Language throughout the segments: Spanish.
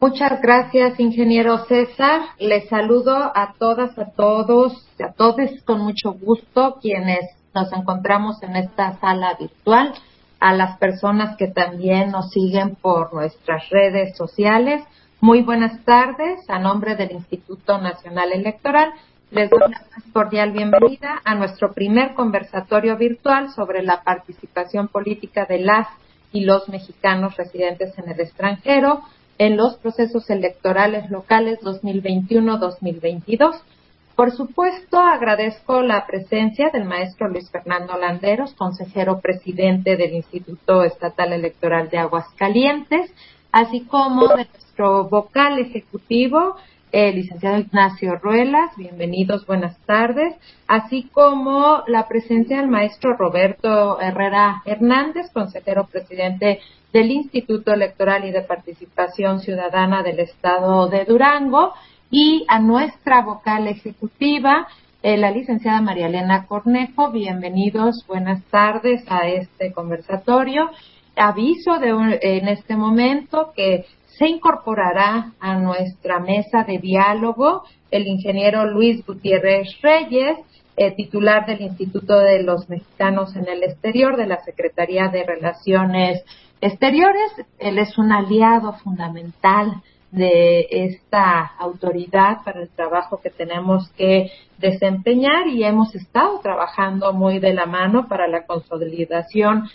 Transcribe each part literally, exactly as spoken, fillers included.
Muchas gracias, ingeniero César. Les saludo a todas, a todos, a todos con mucho gusto quienes nos encontramos en esta sala virtual, a las personas que también nos siguen por nuestras redes sociales. Muy buenas tardes. A nombre del Instituto Nacional Electoral, les doy la más cordial bienvenida a nuestro primer conversatorio virtual sobre la participación política de las y los mexicanos residentes en el extranjero en los procesos electorales locales dos mil veintiuno dos mil veintidós. Por supuesto, agradezco la presencia del maestro Luis Fernando Landeros, consejero presidente del Instituto Estatal Electoral de Aguascalientes, así como de nuestro vocal ejecutivo, el licenciado Ignacio Ruelas. Bienvenidos, buenas tardes, así como la presencia del maestro Roberto Herrera Hernández, consejero presidente del Instituto Electoral y de Participación Ciudadana del Estado de Durango, y a nuestra vocal ejecutiva, eh, la licenciada María Elena Cornejo. Bienvenidos, buenas tardes a este conversatorio. Aviso de un, en este momento que se incorporará a nuestra mesa de diálogo el ingeniero Luis Gutiérrez Reyes, eh, titular del Instituto de los Mexicanos en el Exterior de la Secretaría de Relaciones Exteriores. Él es un aliado fundamental de esta autoridad para el trabajo que tenemos que desempeñar, y hemos estado trabajando muy de la mano para la consolidación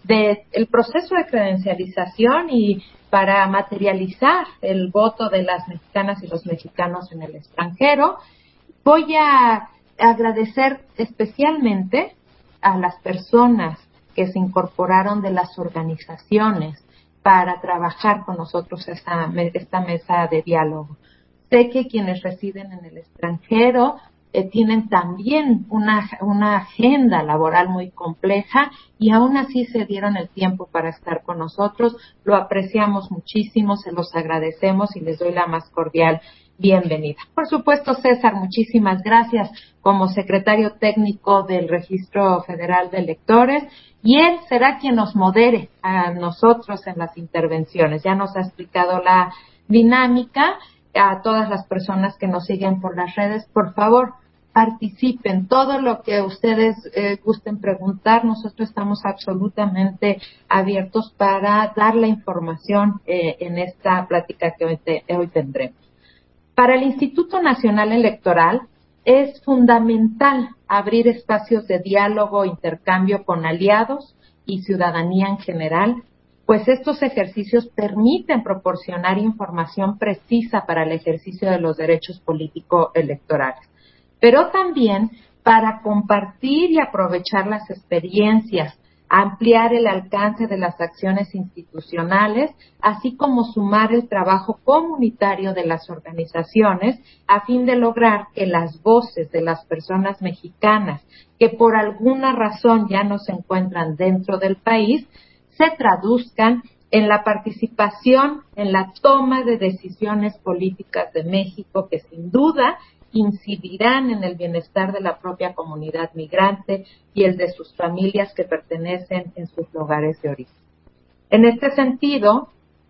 del proceso de credencialización y para materializar el voto de las mexicanas y los mexicanos en el extranjero. Voy a agradecer especialmente a las personas que se incorporaron de las organizaciones para trabajar con nosotros esta, esta mesa de diálogo. Sé que quienes residen en el extranjero eh, tienen también una, una agenda laboral muy compleja, y aún así se dieron el tiempo para estar con nosotros. Lo apreciamos muchísimo, se los agradecemos y les doy la más cordial bienvenida. Por supuesto, César, muchísimas gracias como secretario técnico del Registro Federal de Electores, y él será quien nos modere a nosotros en las intervenciones. Ya nos ha explicado la dinámica. A todas las personas que nos siguen por las redes, por favor, participen. Todo lo que ustedes eh, gusten preguntar, nosotros estamos absolutamente abiertos para dar la información eh, en esta plática que hoy, te, hoy tendremos. Para el Instituto Nacional Electoral es fundamental abrir espacios de diálogo e intercambio con aliados y ciudadanía en general, pues estos ejercicios permiten proporcionar información precisa para el ejercicio de los derechos político-electorales, pero también para compartir y aprovechar las experiencias, ampliar el alcance de las acciones institucionales, así como sumar el trabajo comunitario de las organizaciones a fin de lograr que las voces de las personas mexicanas que por alguna razón ya no se encuentran dentro del país se traduzcan en la participación en la toma de decisiones políticas de México, que sin duda incidirán en el bienestar de la propia comunidad migrante y el de sus familias que pertenecen en sus lugares de origen. En este sentido,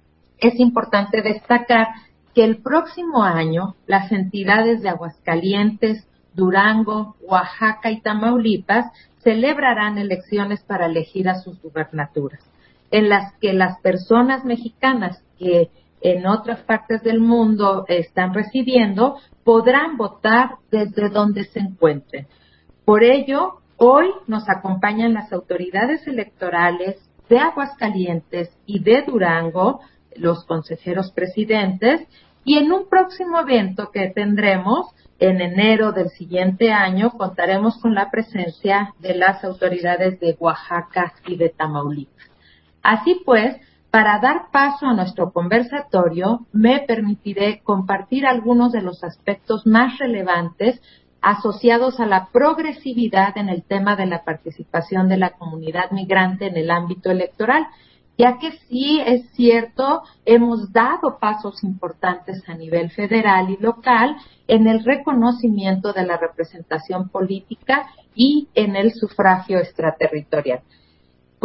es importante destacar que el próximo año las entidades de Aguascalientes, Durango, Oaxaca y Tamaulipas celebrarán elecciones para elegir a sus gubernaturas, en las que las personas mexicanas que en otras partes del mundo están residiendo podrán votar desde donde se encuentren. Por ello, hoy nos acompañan las autoridades electorales de Aguascalientes y de Durango, los consejeros presidentes, y en un próximo evento que tendremos en enero del siguiente año contaremos con la presencia de las autoridades de Oaxaca y de Tamaulipas. Así pues, para dar paso a nuestro conversatorio, me permitiré compartir algunos de los aspectos más relevantes asociados a la progresividad en el tema de la participación de la comunidad migrante en el ámbito electoral, ya que sí es cierto, hemos dado pasos importantes a nivel federal y local en el reconocimiento de la representación política y en el sufragio extraterritorial.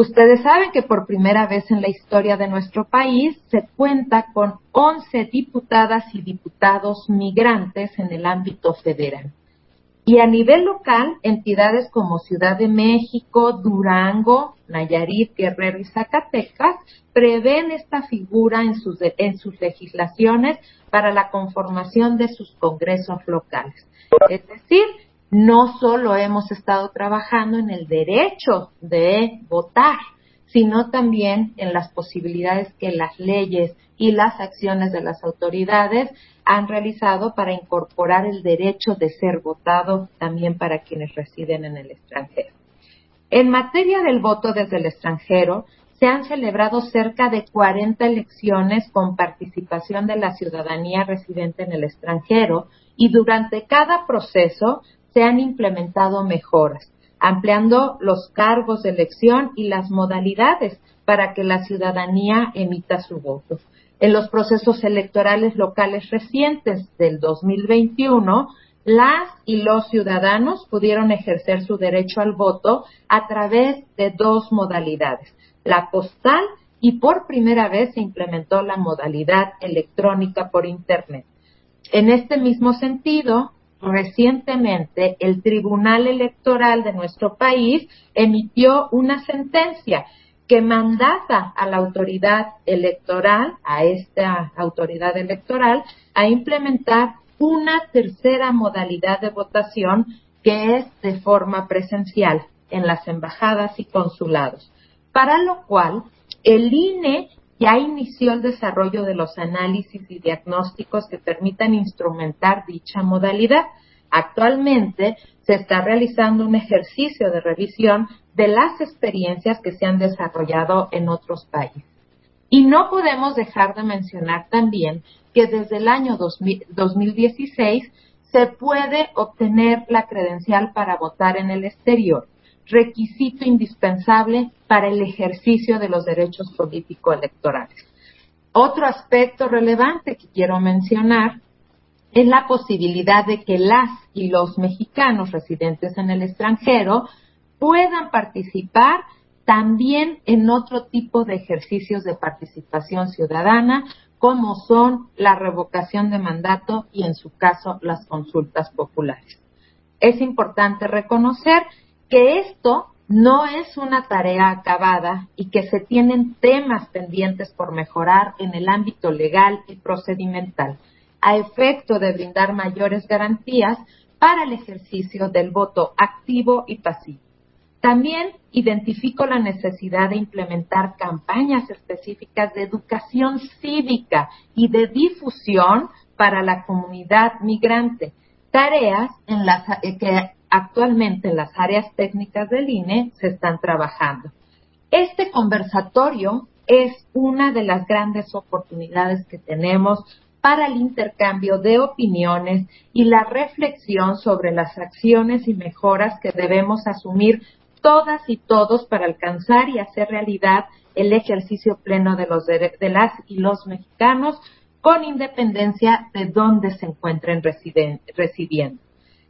Ustedes saben que por primera vez en la historia de nuestro país se cuenta con once diputadas y diputados migrantes en el ámbito federal. Y a nivel local, entidades como Ciudad de México, Durango, Nayarit, Guerrero y Zacatecas prevén esta figura en sus, en sus legislaciones para la conformación de sus congresos locales. Es decir, no solo hemos estado trabajando en el derecho de votar, sino también en las posibilidades que las leyes y las acciones de las autoridades han realizado para incorporar el derecho de ser votado también para quienes residen en el extranjero. En materia del voto desde el extranjero, se han celebrado cerca de cuarenta elecciones con participación de la ciudadanía residente en el extranjero y durante cada proceso se han implementado mejoras, ampliando los cargos de elección y las modalidades para que la ciudadanía emita su voto. En los procesos electorales locales recientes del dos mil veintiuno, las y los ciudadanos pudieron ejercer su derecho al voto a través de dos modalidades, la postal y por primera vez se implementó la modalidad electrónica por Internet. En este mismo sentido, recientemente el Tribunal Electoral de nuestro país emitió una sentencia que mandata a la autoridad electoral, a esta autoridad electoral, a implementar una tercera modalidad de votación que es de forma presencial en las embajadas y consulados, para lo cual el I N E ya inició el desarrollo de los análisis y diagnósticos que permitan instrumentar dicha modalidad. Actualmente se está realizando un ejercicio de revisión de las experiencias que se han desarrollado en otros países. Y no podemos dejar de mencionar también que desde el año dos mil dieciséis se puede obtener la credencial para votar en el exterior, requisito indispensable para el ejercicio de los derechos político-electorales. Otro aspecto relevante que quiero mencionar es la posibilidad de que las y los mexicanos residentes en el extranjero puedan participar también en otro tipo de ejercicios de participación ciudadana, como son la revocación de mandato y, en su caso, las consultas populares. Es importante reconocer que esto no es una tarea acabada y que se tienen temas pendientes por mejorar en el ámbito legal y procedimental, a efecto de brindar mayores garantías para el ejercicio del voto activo y pasivo. También identifico la necesidad de implementar campañas específicas de educación cívica y de difusión para la comunidad migrante, tareas en las que actualmente en las áreas técnicas del I N E se están trabajando. Este conversatorio es una de las grandes oportunidades que tenemos para el intercambio de opiniones y la reflexión sobre las acciones y mejoras que debemos asumir todas y todos para alcanzar y hacer realidad el ejercicio pleno de, los de, de las y los mexicanos, con independencia de dónde se encuentren residen, residiendo.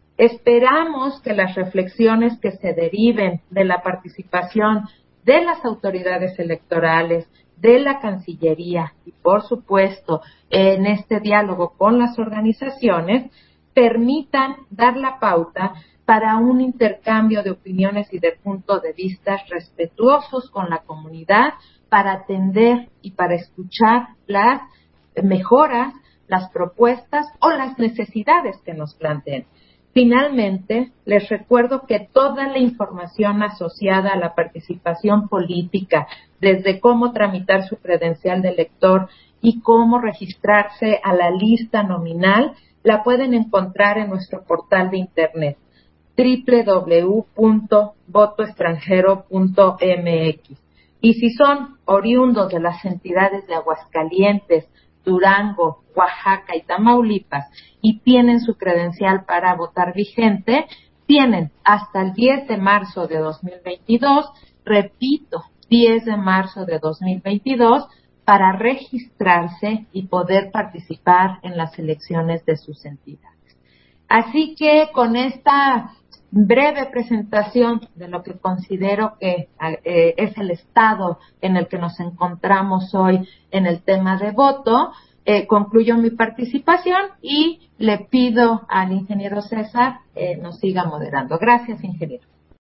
Esperamos que las reflexiones que se deriven de la participación de las autoridades electorales, de la Cancillería y, por supuesto, en este diálogo con las organizaciones, permitan dar la pauta para un intercambio de opiniones y de puntos de vista respetuosos con la comunidad para atender y para escuchar las mejoras, las propuestas o las necesidades que nos planteen. Finalmente, les recuerdo que toda la información asociada a la participación política, desde cómo tramitar su credencial de elector y cómo registrarse a la lista nominal, la pueden encontrar en nuestro portal de internet doble u doble u doble u punto voto extranjero punto m x. Y si son oriundos de las entidades de Aguascalientes, Durango, Oaxaca y Tamaulipas y tienen su credencial para votar vigente, tienen hasta el diez de marzo de dos mil veintidós, repito, diez de marzo de dos mil veintidós, para registrarse y poder participar en las elecciones de sus entidades. Así que con esta breve presentación de lo que considero que eh, es el estado en el que nos encontramos hoy en el tema de voto, eh, concluyo mi participación y le pido al ingeniero César eh, nos siga moderando. Gracias, ingeniero.